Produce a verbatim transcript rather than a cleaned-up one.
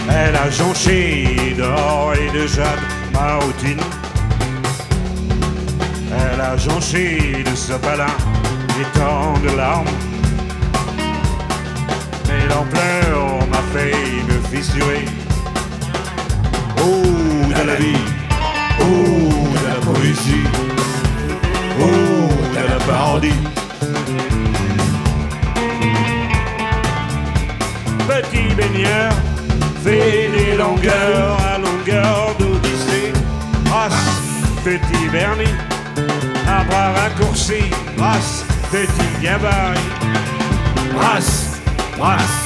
Elle a jonché d'or et de jade ma routine. Elle a jonché de sopalin et tant de larmes. Mais l'ampleur m'a fait me fissurer. Oh, de la vie, oh, de la poésie, oh, de la parodie. Petit baigneur fait des longueurs à longueur d'Odyssée. Race, petit vernis, à bras raccourcis. Race, petit gabarit. Race, race.